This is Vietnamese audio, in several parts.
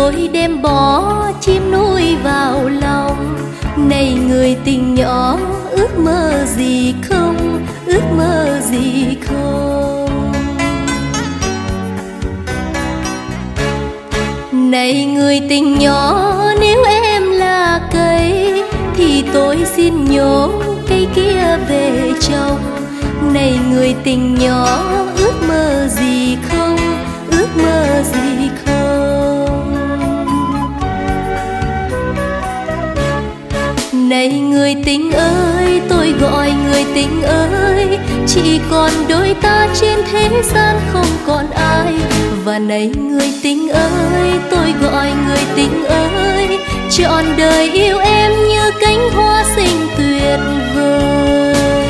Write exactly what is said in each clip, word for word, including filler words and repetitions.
tôi đem bó chim nuôi vào lòng. Này người tình nhỏ, ước mơ gì không, ước mơ gì không? Này người tình nhỏ, nếu em là cây thì tôi xin nhổ cây kia về trồng. Này người tình nhỏ, ước mơ gì không, ước mơ gì không? Này người tình ơi, tôi gọi người tình ơi, chỉ còn đôi ta trên thế gian không còn ai. Và này người tình ơi, tôi gọi người tình ơi, trọn đời yêu em như cánh hoa xinh tuyệt vời.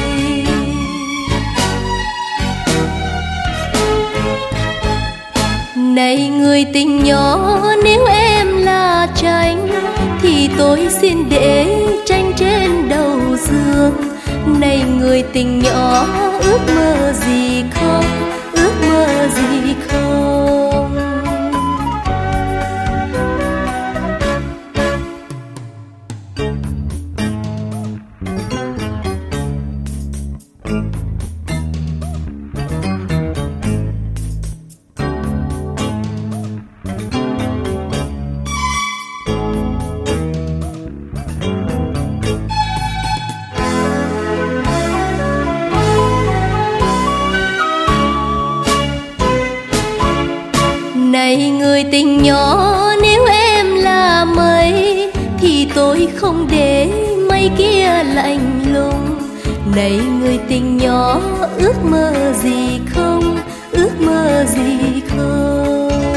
Này người tình nhỏ, nếu em là tranh thì tôi xin để tranh trên đầu giường. Này người tình nhỏ, ước mơ gì không, ước mơ gì không? Này người tình nhỏ, nếu em là mây thì tôi không để mây kia lạnh lùng. Này người tình nhỏ, ước mơ gì không, ước mơ gì không?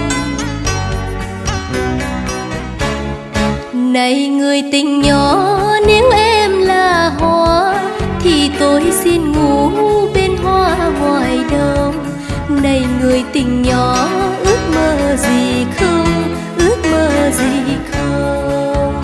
Này người tình nhỏ, nếu em là hoa thì tôi xin ngủ bên hoa ngoài đông. Này người tình nhỏ, ước mơ gì không, ước mơ gì không?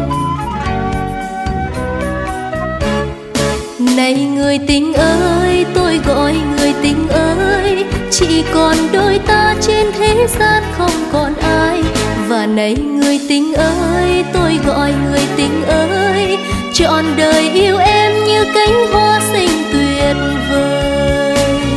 Này người tình ơi, tôi gọi người tình ơi, chỉ còn đôi ta trên thế gian không còn ai. Và này người tình ơi, tôi gọi người tình ơi, trọn đời yêu em như cánh hoa xinh tuyệt vời.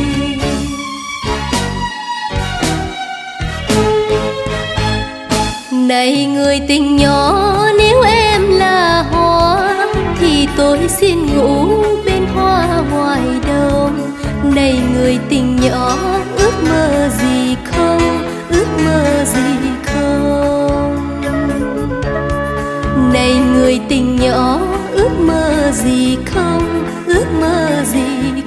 Này người tình nhỏ, nếu em là hoa thì tôi xin ngủ bên hoa ngoài đông. Này người tình nhỏ, ước mơ gì không, ước mơ gì không? Này người tình nhỏ, ước mơ gì không, ước mơ gì